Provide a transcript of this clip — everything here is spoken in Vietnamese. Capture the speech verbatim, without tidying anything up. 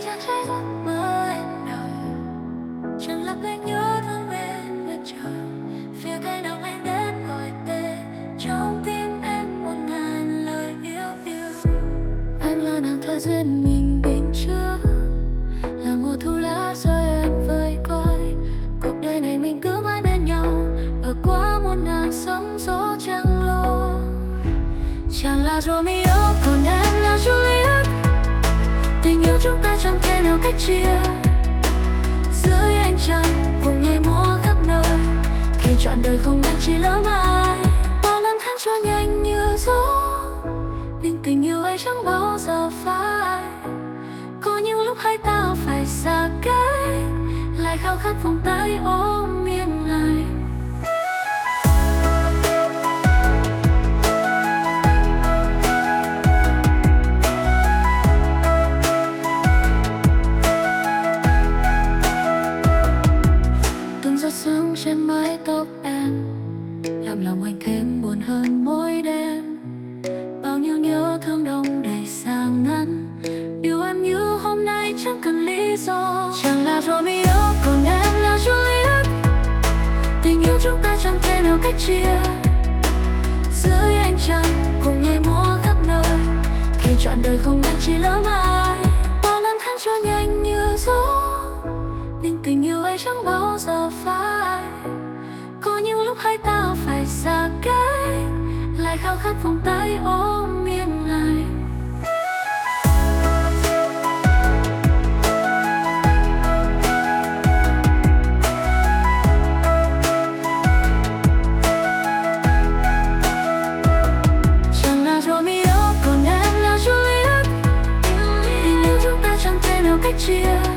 chàng trai giấc mơ em đời, chẳng lặp lại nhớ thương bên lượt trời. Phía cây nào anh đến gọi tên, trong tim em một ngàn lời yêu yêu. Anh là nàng thơ duyên mình định trước, là mùa thu lá rơi em vơi coi. Cuộc đời này mình cứ mãi bên nhau, ở qua muôn ngàn sóng gió chẳng lo. Chàng là Romeo còn em là Juliet, tình yêu chúng ta chẳng thể nào cách chia. Dưới ánh trăng cùng ngày múa khắp nơi, khi trọn đời không ngăn chỉ lỡ mai. Bao năm tháng trôi nhanh như gió, nhưng tình yêu ấy chẳng bao giờ phai. Có những lúc hai ta phải xa cách, lại khao khát vòng tay ôm miên ngày. Từng giọt sương trên mái tóc em, làm lòng anh thêm buồn hơn mỗi đêm. Bao nhiêu nhớ thương đông đầy sang ngăn, điều em như hôm nay chẳng cần lý do. Chàng là Romeo còn em là Juliet, tình yêu chúng ta chẳng thể nào cách chia. Dưới ánh trăng cùng ngày múa khắp nơi, khi trọn đời không ngăn chỉ lỡ mai. Bao năm tháng trôi nhanh như gió, nhưng tình yêu ấy chẳng bao giờ phai. Có những lúc hai ta phải xa cách, lại khao khát vòng tay ôm miên ngày. Chàng là Romeo còn em là Juliet, tình yêu chúng ta chẳng thể nào cách chia.